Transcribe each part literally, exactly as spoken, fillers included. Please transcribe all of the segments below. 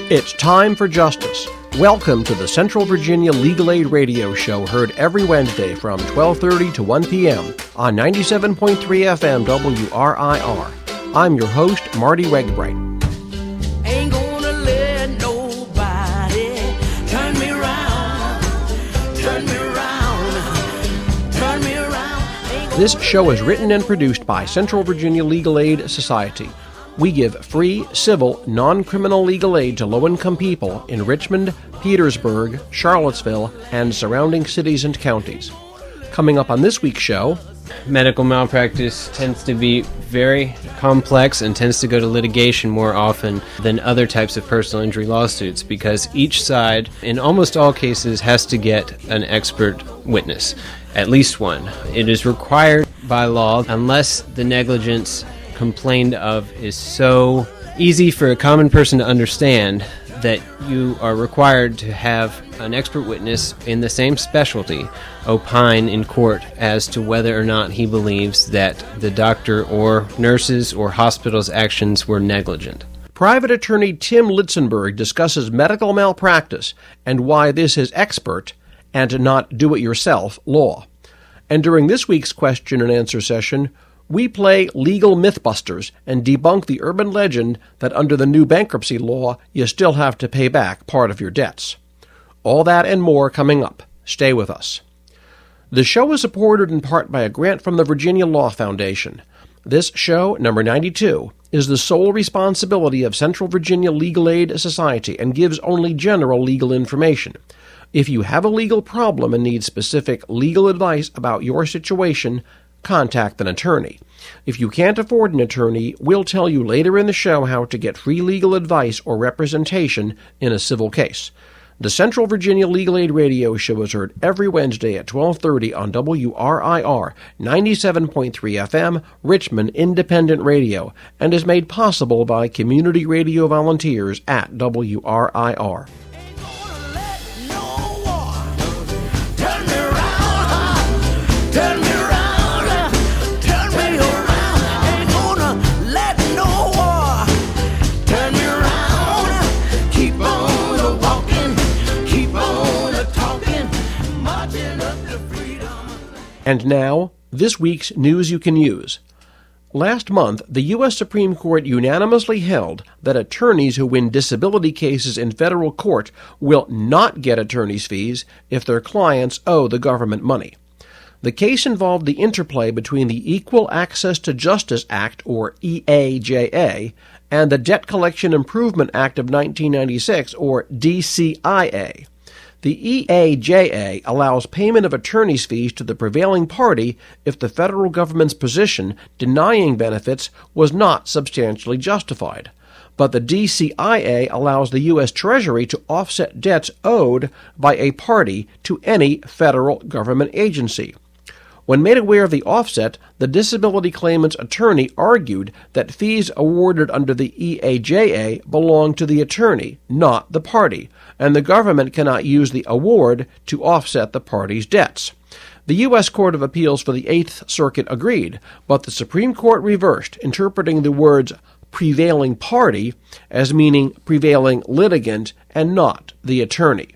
It's time for justice. Welcome to the Central Virginia Legal Aid Radio Show, heard every Wednesday from twelve thirty to one p.m. on ninety-seven point three F M W R I R. I'm your host, Marty Wegbright. Ain't gonna let nobody turn me around, turn me around, turn me around. This show is written and produced by Central Virginia Legal Aid Society. We give free, civil, non-criminal legal aid to low-income people in Richmond, Petersburg, Charlottesville, and surrounding cities and counties. Coming up on this week's show, medical malpractice tends to be very complex and tends to go to litigation more often than other types of personal injury lawsuits because each side, in almost all cases, has to get an expert witness, at least one. It is required by law unless the negligence complained of is so easy for a common person to understand that you are required to have an expert witness in the same specialty opine in court as to whether or not he believes that the doctor or nurses or hospital's actions were negligent. Private attorney Tim Litzenberg discusses medical malpractice and why this is expert and not do-it-yourself law. And during this week's question and answer session, we play Legal Mythbusters and debunk the urban legend that under the new bankruptcy law, you still have to pay back part of your debts. All that and more coming up. Stay with us. The show is supported in part by a grant from the Virginia Law Foundation. This show, number ninety-two, is the sole responsibility of Central Virginia Legal Aid Society and gives only general legal information. If you have a legal problem and need specific legal advice about your situation, contact an attorney. If you can't afford an attorney, we'll tell you later in the show how to get free legal advice or representation in a civil case. The Central Virginia Legal Aid Radio Show is heard every Wednesday at twelve thirty on W R I R, ninety-seven point three F M, Richmond Independent Radio, and is made possible by community radio volunteers at W R I R. And now, this week's news you can use. Last month, the U S Supreme Court unanimously held that attorneys who win disability cases in federal court will not get attorney's fees if their clients owe the government money. The case involved the interplay between the Equal Access to Justice Act, or E A J A, and the Debt Collection Improvement Act of nineteen ninety-six, or D C I A. The E A J A allows payment of attorney's fees to the prevailing party if the federal government's position denying benefits was not substantially justified. But the D C I A allows the U S Treasury to offset debts owed by a party to any federal government agency. When made aware of the offset, the disability claimant's attorney argued that fees awarded under the E A J A belong to the attorney, not the party, and the government cannot use the award to offset the party's debts. The U S Court of Appeals for the Eighth Circuit agreed, but the Supreme Court reversed, interpreting the words prevailing party as meaning prevailing litigant and not the attorney.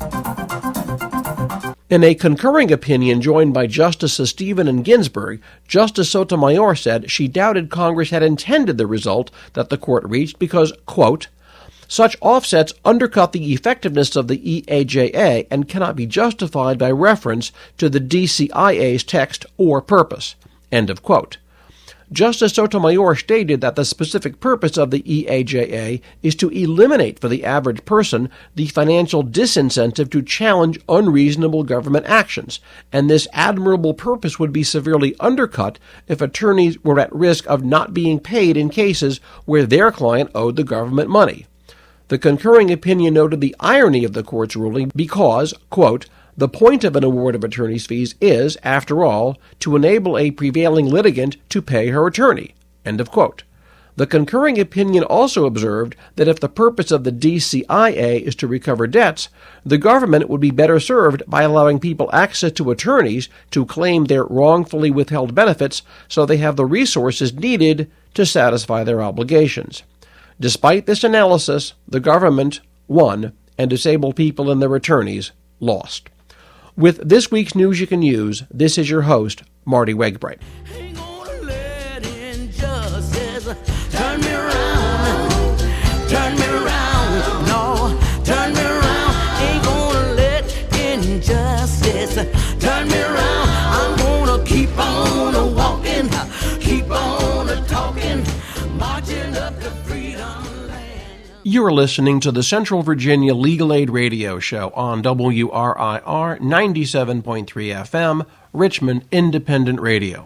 In a concurring opinion joined by Justices Stephen and Ginsburg, Justice Sotomayor said she doubted Congress had intended the result that the court reached because, quote, such offsets undercut the effectiveness of the E A J A and cannot be justified by reference to the D C I A's text or purpose, end of quote. Justice Sotomayor stated that the specific purpose of the E A J A is to eliminate for the average person the financial disincentive to challenge unreasonable government actions, and this admirable purpose would be severely undercut if attorneys were at risk of not being paid in cases where their client owed the government money. The concurring opinion noted the irony of the court's ruling because, quote, the point of an award of attorney's fees is, after all, to enable a prevailing litigant to pay her attorney, end of quote. The concurring opinion also observed that if the purpose of the D C I A is to recover debts, the government would be better served by allowing people access to attorneys to claim their wrongfully withheld benefits so they have the resources needed to satisfy their obligations. Despite this analysis, the government won, and disabled people and their attorneys lost. With this week's News You Can Use, this is your host, Marty Wegbright. Ain't gonna let injustice turn me around, turn me around, no, turn me around. Ain't gonna let injustice turn me around. I'm gonna keep on walking, keep on talking, marching up to freedom land. You are listening to the Central Virginia Legal Aid Radio Show on W R I R ninety-seven point three F M, Richmond Independent Radio.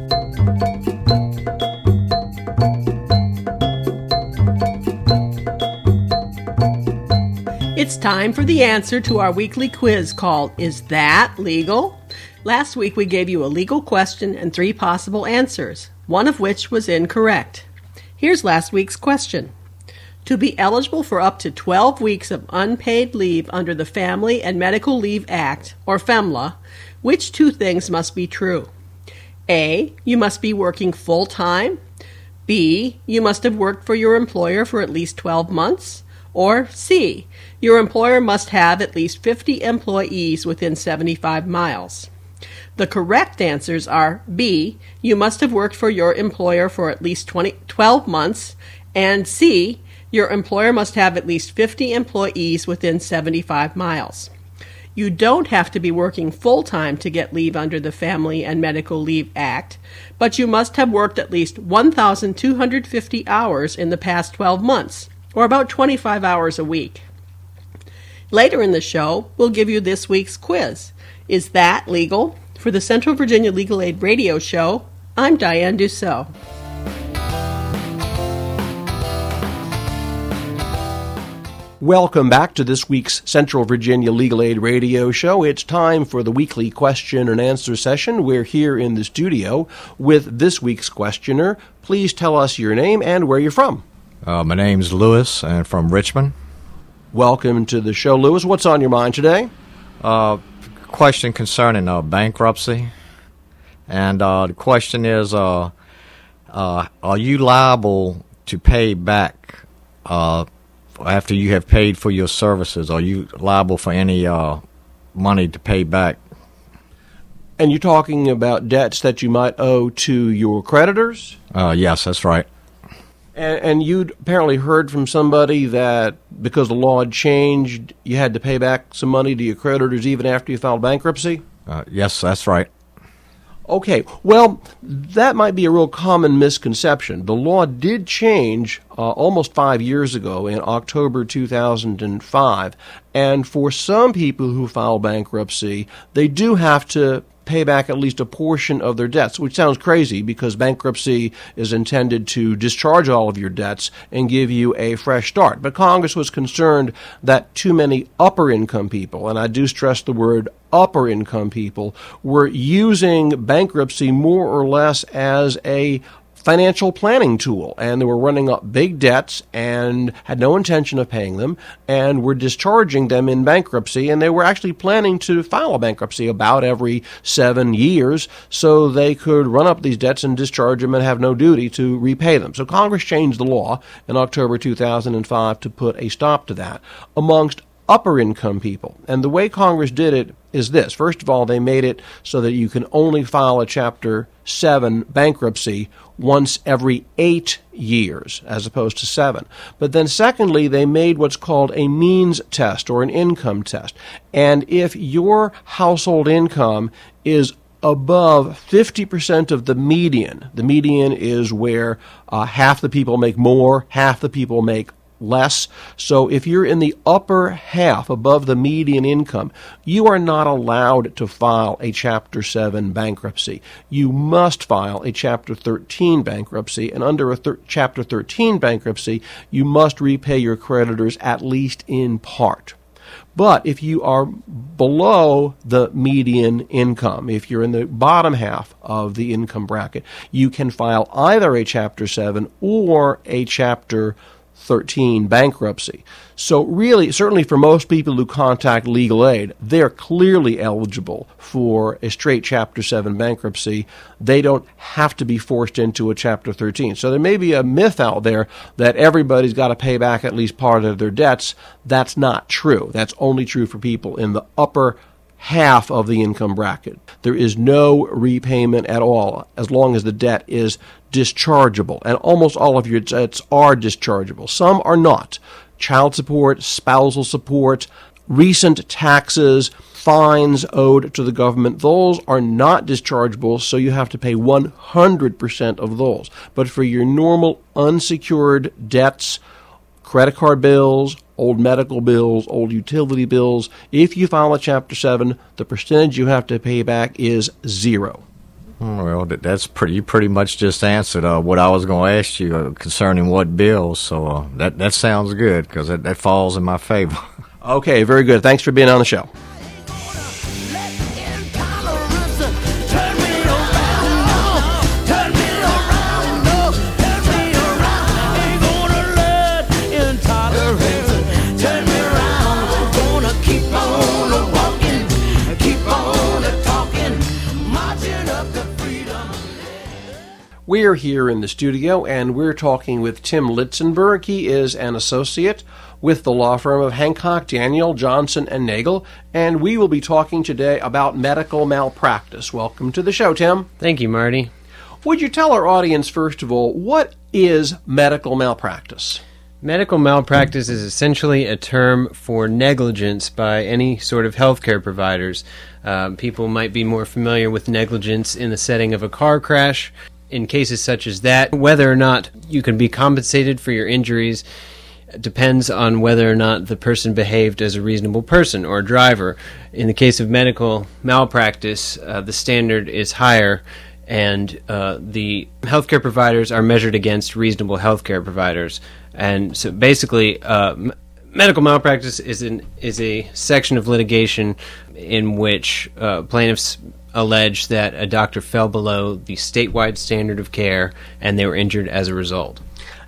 It's time for the answer to our weekly quiz called Is That Legal? Last week we gave you a legal question and three possible answers, one of which was incorrect. Here's last week's question. To be eligible for up to twelve weeks of unpaid leave under the Family and Medical Leave Act, or FEMLA, which two things must be true? A. You must be working full-time. B. You must have worked for your employer for at least twelve months. Or C. Your employer must have at least fifty employees within seventy-five miles. The correct answers are B. You must have worked for your employer for at least twenty, twelve months, and C. Your employer must have at least fifty employees within seventy-five miles. You don't have to be working full-time to get leave under the Family and Medical Leave Act, but you must have worked at least one thousand two hundred fifty hours in the past twelve months, or about twenty-five hours a week. Later in the show, we'll give you this week's quiz. Is that legal? For the Central Virginia Legal Aid Radio Show, I'm Diane Dussault. Welcome back to this week's Central Virginia Legal Aid Radio Show. It's time for the weekly question and answer session. We're here in the studio with this week's questioner. Please tell us your name and where you're from. Uh, my name's Lewis, and I'm from Richmond. Welcome to the show, Lewis. What's on your mind today? Uh, question concerning uh, bankruptcy. And uh, the question is, uh, uh, are you liable to pay back uh, after you have paid for your services? Are you liable for any uh, money to pay back? And you're talking about debts that you might owe to your creditors? Uh, yes, that's right. And, and you'd apparently heard from somebody that because the law had changed, you had to pay back some money to your creditors even after you filed bankruptcy? Uh, yes, that's right. Okay, well, that might be a real common misconception. The law did change uh, almost five years ago in October two thousand five, and for some people who file bankruptcy, they do have to pay back at least a portion of their debts, which sounds crazy because bankruptcy is intended to discharge all of your debts and give you a fresh start. But Congress was concerned that too many upper-income people, and I do stress the word upper-income people, were using bankruptcy more or less as a financial planning tool, and they were running up big debts and had no intention of paying them and were discharging them in bankruptcy, and they were actually planning to file a bankruptcy about every seven years so they could run up these debts and discharge them and have no duty to repay them. So Congress changed the law in October two thousand five to put a stop to that amongst upper income people. And the way Congress did it is this. First of all, they made it so that you can only file a Chapter seven bankruptcy once every eight years as opposed to seven. But then secondly, they made what's called a means test or an income test. And if your household income is above fifty percent of the median, the median is where uh, half the people make more, half the people make less. So if you're in the upper half above the median income, you are not allowed to file a Chapter seven bankruptcy. You must file a Chapter thirteen bankruptcy, and under a thir- Chapter thirteen bankruptcy, you must repay your creditors at least in part. But if you are below the median income, if you're in the bottom half of the income bracket, you can file either a Chapter seven or a Chapter thirteen bankruptcy. So really, certainly for most people who contact legal aid, they're clearly eligible for a straight Chapter seven bankruptcy. They don't have to be forced into a Chapter thirteen. So there may be a myth out there that everybody's got to pay back at least part of their debts. That's not true. That's only true for people in the upper half of the income bracket. There is no repayment at all as long as the debt is dischargeable. And almost all of your debts are dischargeable. Some are not. Child support, spousal support, recent taxes, fines owed to the government, those are not dischargeable, so you have to pay one hundred percent of those. But for your normal unsecured debts, credit card bills, old medical bills, old utility bills, if you file a Chapter seven, the percentage you have to pay back is zero. Well, that- that's pretty. You pretty much just answered uh, what I was going to ask you uh, concerning what bills. So uh, that that sounds good because that, that falls in my favor. Okay, very good. Thanks for being on the show. Let intolerance turn me around, no. Turn me around, no. Turn me around. Ain't gonna let intolerance turn me around. Gonna keep on walking, keep on talking, marching up to freedom. We're here in the studio, and we're talking with Tim Litzenberg. He is an associate with the law firm of Hancock, Daniel, Johnson, and Nagel, and we will be talking today about medical malpractice. Welcome to the show, Tim. Thank you, Marty. Would you tell our audience, first of all, what is medical malpractice? Medical malpractice is essentially a term for negligence by any sort of healthcare providers. Um, people might be more familiar with negligence in the setting of a car crash. In cases such as that, whether or not you can be compensated for your injuries depends on whether or not the person behaved as a reasonable person or driver. In the case of medical malpractice, uh, the standard is higher, and uh, the healthcare providers are measured against reasonable healthcare providers. And so basically, uh, m- medical malpractice is an is a section of litigation in which uh, plaintiffs allege that a doctor fell below the statewide standard of care and they were injured as a result.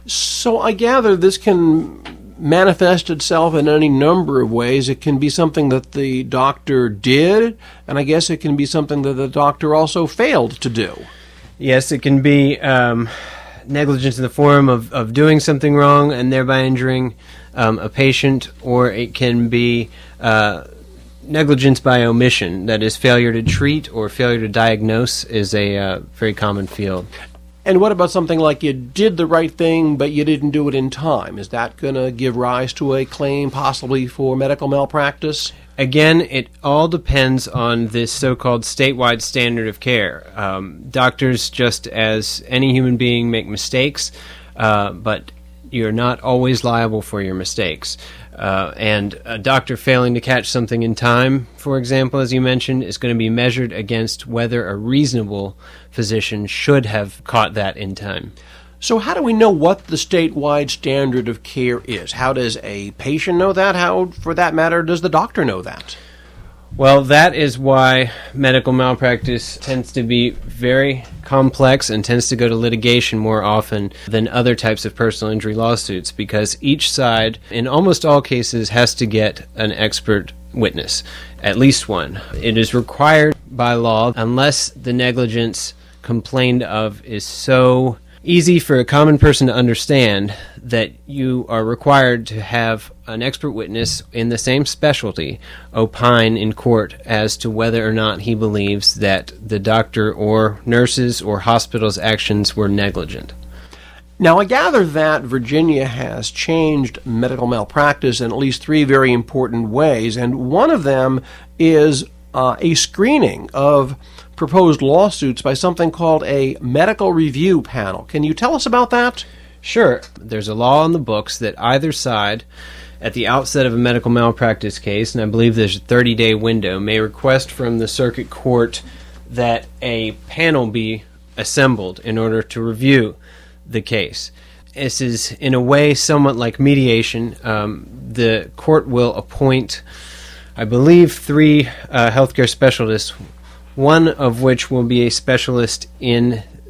So I gather this can manifest itself in any number of ways. It can be something that the doctor did, and I guess it can be something that the doctor also failed to do. Yes, it can be um, negligence in the form of, of doing something wrong and thereby injuring um, a patient, or it can be uh, negligence by omission, that is, failure to treat or failure to diagnose is a uh, very common field. And what about something like you did the right thing, but you didn't do it in time? Is that going to give rise to a claim possibly for medical malpractice? Again, it all depends on this so-called statewide standard of care. Um, doctors, just as any human being, make mistakes, uh, but you're not always liable for your mistakes. Uh, and a doctor failing to catch something in time, for example, as you mentioned, is going to be measured against whether a reasonable physician should have caught that in time. So how do we know what the statewide standard of care is? How does a patient know that? How, for that matter, does the doctor know that? Well, that is why medical malpractice tends to be very complex and tends to go to litigation more often than other types of personal injury lawsuits, because each side, in almost all cases, has to get an expert witness, at least one. It is required by law, unless the negligence complained of is so easy for a common person to understand, that you are required to have an expert witness in the same specialty opine in court as to whether or not he believes that the doctor or nurses or hospital's actions were negligent. Now, I gather that Virginia has changed medical malpractice in at least three very important ways, and one of them is uh, a screening of proposed lawsuits by something called a medical review panel. Can you tell us about that? Sure. There's a law on the books that either side, at the outset of a medical malpractice case, and I believe there's a thirty-day window, may request from the circuit court that a panel be assembled in order to review the case. This is, in a way, somewhat like mediation. Um, the court will appoint, I believe, three uh, healthcare specialists, one of which will be a specialist in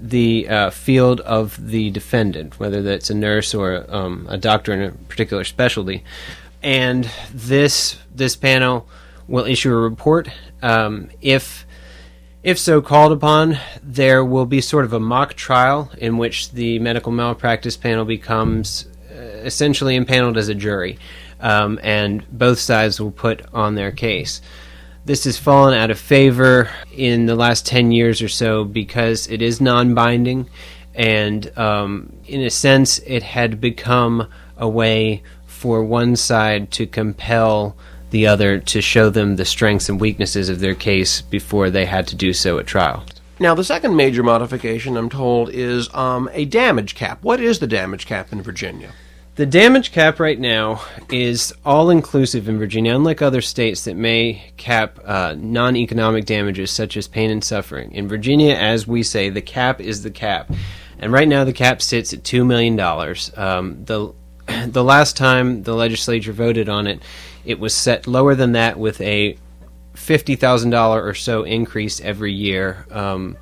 the uh, field of the defendant, whether that's a nurse or um, a doctor in a particular specialty. And this this panel will issue a report. Um, if if so called upon, there will be sort of a mock trial in which the medical malpractice panel becomes uh, essentially impaneled as a jury, um, and both sides will put on their case. This has fallen out of favor in the last ten years or so because it is non-binding, and um, in a sense it had become a way for one side to compel the other to show them the strengths and weaknesses of their case before they had to do so at trial. Now, the second major modification, I'm told, is um, a damage cap. What is the damage cap in Virginia? The damage cap right now is all-inclusive in Virginia, unlike other states that may cap uh, non-economic damages such as pain and suffering. In Virginia, as we say, the cap is the cap. And right now the cap sits at two million dollars. Um, the, the last time the legislature voted on it, it was set lower than that with a fifty thousand dollars or so increase every year um,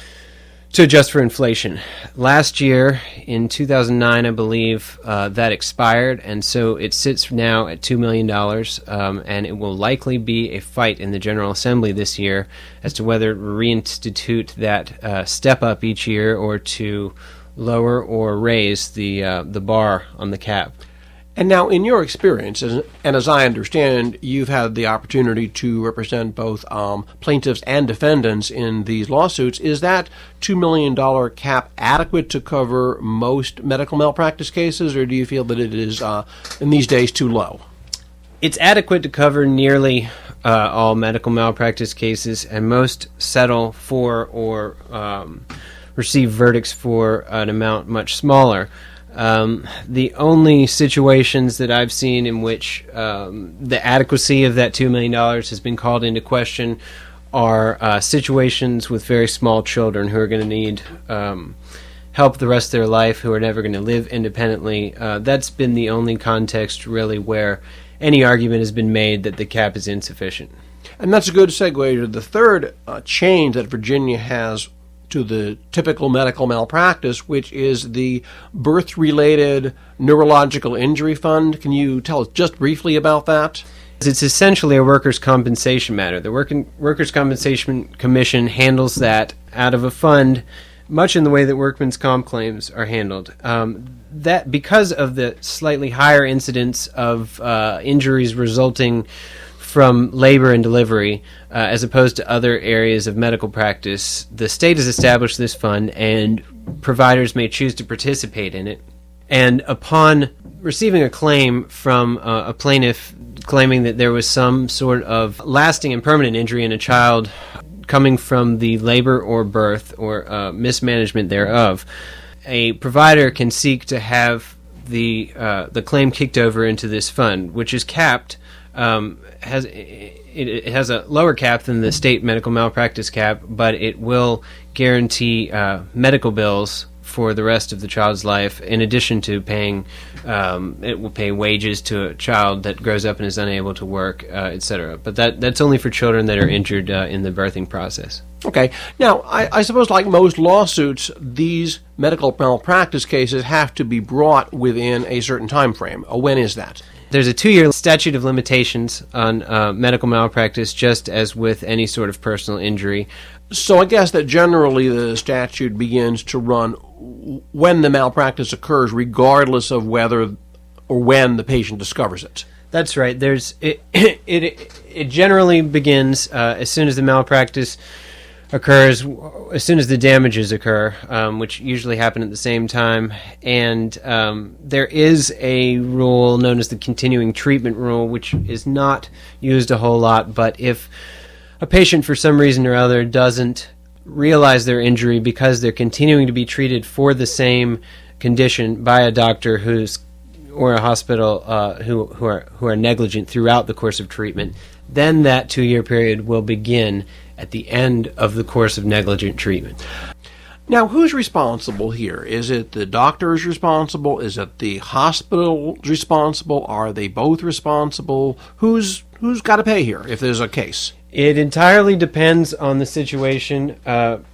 to adjust for inflation. Last year, in two thousand nine, I believe, uh, that expired, and so it sits now at two million dollars, um, and it will likely be a fight in the General Assembly this year as to whether to reinstitute that uh, step up each year or to lower or raise the uh, the bar on the cap. And now, in your experience, and as I understand, you've had the opportunity to represent both um, plaintiffs and defendants in these lawsuits. Is that two million dollars cap adequate to cover most medical malpractice cases, or do you feel that it is, uh, in these days, too low? It's adequate to cover nearly uh, all medical malpractice cases, and most settle for or um, receive verdicts for an amount much smaller. Um, the only situations that I've seen in which um, the adequacy of that two million dollars has been called into question are uh, situations with very small children who are going to need um, help the rest of their life, who are never going to live independently. Uh, that's been the only context, really, where any argument has been made that the cap is insufficient. And that's a good segue to the third uh, change that Virginia has to the typical medical malpractice, which is the birth-related neurological injury fund. Can you tell us just briefly about that? It's essentially a workers' compensation matter. The Working, Workers' Compensation Commission handles that out of a fund, much in the way that workman's comp claims are handled. Um, that because of the slightly higher incidence of uh, injuries resulting from labor and delivery, uh, as opposed to other areas of medical practice, the state has established this fund, and providers may choose to participate in it. And upon receiving a claim from uh, a plaintiff claiming that there was some sort of lasting and permanent injury in a child coming from the labor or birth or uh, mismanagement thereof, a provider can seek to have the uh, the claim kicked over into this fund, which is capped. Um, has it, it has a lower cap than the state medical malpractice cap, but it will guarantee uh, medical bills for the rest of the child's life, in addition to paying, um, it will pay wages to a child that grows up and is unable to work, uh, et cetera. But that that's only for children that are injured uh, in the birthing process. Okay. Now, I, I suppose like most lawsuits, these medical malpractice cases have to be brought within a certain time frame. Uh, when is that? There's a two-year statute of limitations on uh, medical malpractice, just as with any sort of personal injury. So I guess that generally the statute begins to run when the malpractice occurs, regardless of whether or when the patient discovers it. That's right. There's it. It, it, it generally begins uh, as soon as the malpractice occurs, as soon as the damages occur, um, which usually happen at the same time. And um, there is a rule known as the continuing treatment rule, which is not used a whole lot, but if a patient for some reason or other doesn't realize their injury because they're continuing to be treated for the same condition by a doctor who's or a hospital uh, who who are who are negligent throughout the course of treatment, then that two-year period will begin at the end of the course of negligent treatment. Now, who's responsible here? Is it the doctor is responsible? Is it the hospital responsible? Are they both responsible? Who's who's got to pay here if there's a case? It entirely depends on the situation. Uh,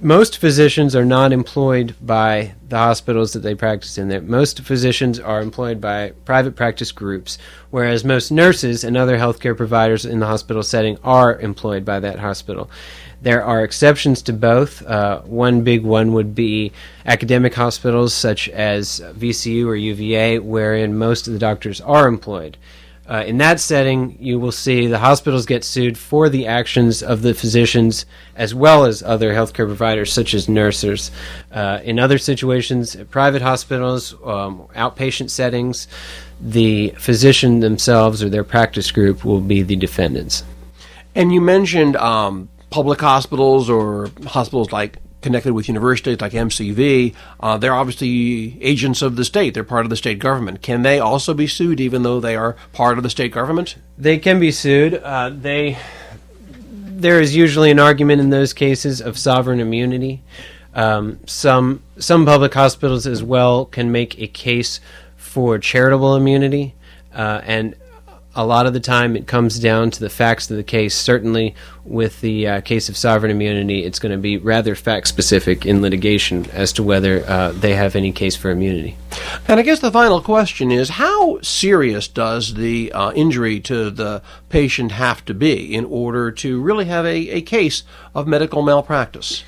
most physicians are not employed by the hospitals that they practice in. There, most physicians are employed by private practice groups, whereas most nurses and other healthcare providers in the hospital setting are employed by that hospital. There are exceptions to both. Uh, one big one would be academic hospitals such as V C U or U V A, wherein most of the doctors are employed. Uh, in that setting, you will see the hospitals get sued for the actions of the physicians as well as other healthcare providers such as nurses. Uh, in other situations, private hospitals, um, outpatient settings, the physician themselves or their practice group will be the defendants. And you mentioned um, public hospitals or hospitals like connected with universities like M C V, uh, they're obviously agents of the state. They're part of the state government. Can they also be sued even though they are part of the state government? They can be sued. Uh, they there is usually an argument in those cases of sovereign immunity. Um, some some public hospitals as well can make a case for charitable immunity, uh, and a lot of the time it comes down to the facts of the case. Certainly with the uh, case of sovereign immunity, it's going to be rather fact-specific in litigation as to whether uh, they have any case for immunity. And I guess the final question is, how serious does the uh, injury to the patient have to be in order to really have a, a case of medical malpractice?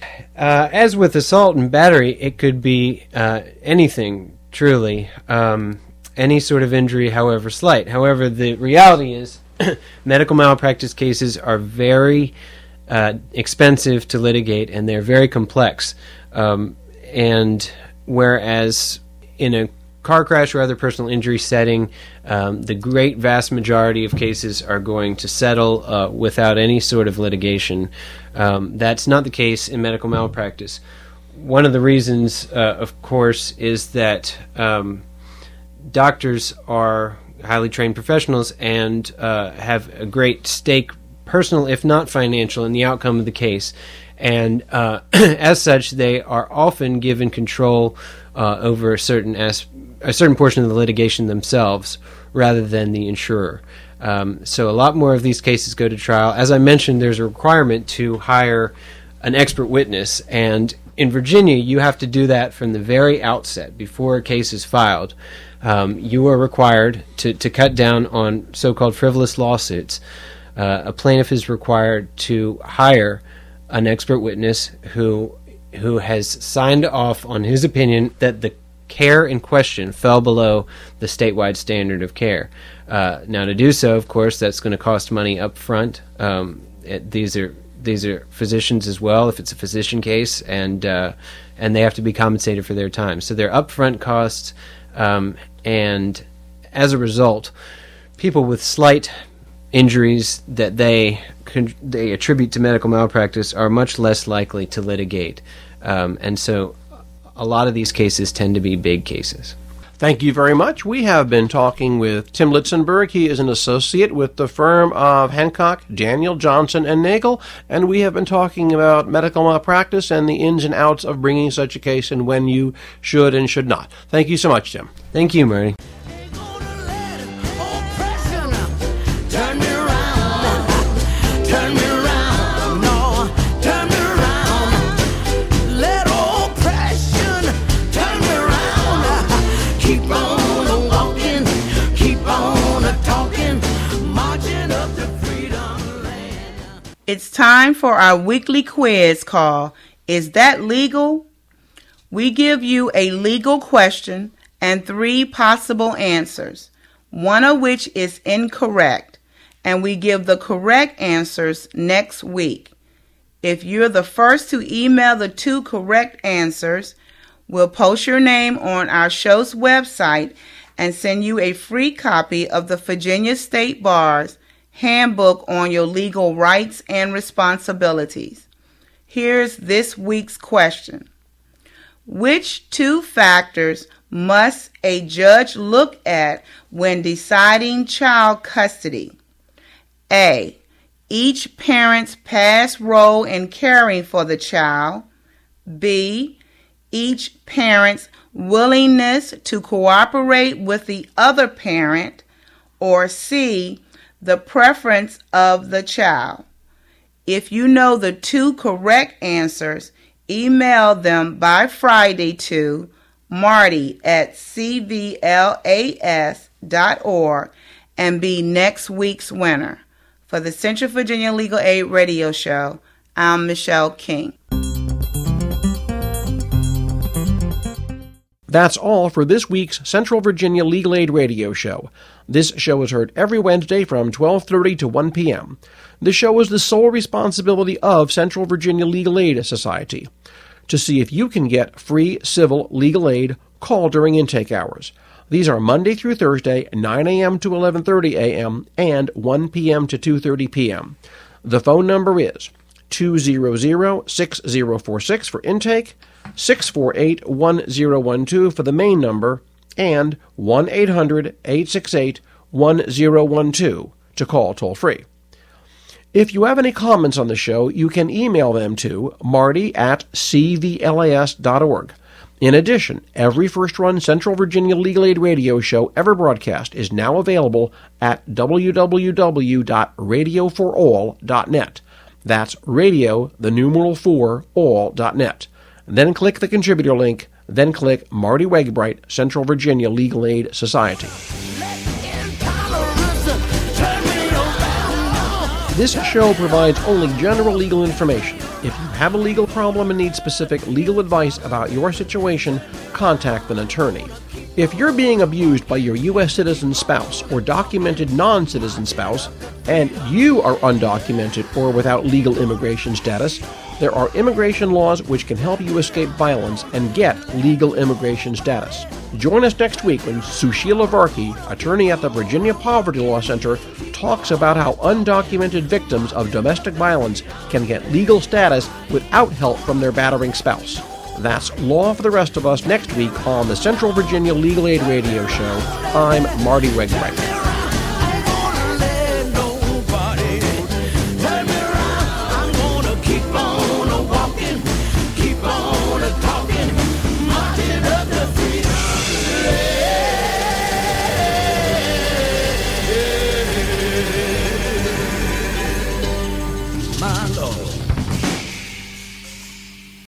Uh, as with assault and battery, it could be uh, anything, truly. Um, any sort of injury, however slight. However, the reality is medical malpractice cases are very uh, expensive to litigate, and they're very complex. Um, and whereas in a car crash or other personal injury setting, um, the great vast majority of cases are going to settle uh, without any sort of litigation. Um, that's not the case in medical malpractice. One of the reasons, uh, of course, is that um, doctors are highly trained professionals and uh, have a great stake, personal if not financial, in the outcome of the case. And uh, as such, they are often given control uh, over a certain as- a certain portion of the litigation themselves rather than the insurer. Um, so a lot more of these cases go to trial. As I mentioned, there's a requirement to hire an expert witness, and in Virginia, you have to do that from the very outset before a case is filed. Um, you are required to, to cut down on so-called frivolous lawsuits. Uh, a plaintiff is required to hire an expert witness who who has signed off on his opinion that the care in question fell below the statewide standard of care. Uh, now, to do so, of course, that's going to cost money up front. Um, it, these are these are physicians as well, if it's a physician case, and uh, and they have to be compensated for their time. So they're upfront costs. Um, and as a result, people with slight injuries that they con- they attribute to medical malpractice are much less likely to litigate. Um, and so a lot of these cases tend to be big cases. Thank you very much. We have been talking with Tim Litzenberg. He is an associate with the firm of Hancock, Daniel, Johnson, and Nagel, and we have been talking about medical malpractice and the ins and outs of bringing such a case and when you should and should not. Thank you so much, Tim. Thank you, Marty. It's time for our weekly quiz called, Is That Legal? We give you a legal question and three possible answers, one of which is incorrect, and we give the correct answers next week. If you're the first to email the two correct answers, we'll post your name on our show's website and send you a free copy of the Virginia State Bar's Handbook on Your Legal Rights and Responsibilities. Here's this week's question. Which two factors must a judge look at when deciding child custody? A. Each parent's past role in caring for the child. B. Each parent's willingness to cooperate with the other parent. Or C. The preference of the child. If you know the two correct answers, email them by Friday to Marty at c v l a s dot org and be next week's winner. For the Central Virginia Legal Aid Radio Show, I'm Michelle King. That's all for this week's Central Virginia Legal Aid Radio Show. This show is heard every Wednesday from twelve thirty to one p.m. The show is the sole responsibility of Central Virginia Legal Aid Society. To see if you can get free civil legal aid, call during intake hours. These are Monday through Thursday, nine a.m. to eleven thirty a.m. and one p.m. to two thirty p.m. The phone number is two hundred, six zero four six for intake, six four eight, one zero one two for the main number, and one eight hundred, eight six eight, one zero one two to call toll-free. If you have any comments on the show, you can email them to marty at c v l a s dot org. In addition, every first-run Central Virginia Legal Aid radio show ever broadcast is now available at w w w dot radio for all dot net. That's radio, the numeral four, all dot net. Then click the contributor link, then click Marty Wegbright, Central Virginia Legal Aid Society. This show provides only general legal information. If you have a legal problem and need specific legal advice about your situation, contact an attorney. If you're being abused by your U S citizen spouse or documented non-citizen spouse, and you are undocumented or without legal immigration status, there are immigration laws which can help you escape violence and get legal immigration status. Join us next week when Sushila Varkey, attorney at the Virginia Poverty Law Center, talks about how undocumented victims of domestic violence can get legal status without help from their battering spouse. That's Law for the Rest of Us next week on the Central Virginia Legal Aid Radio Show. I'm Marty Wegbright. My Lord.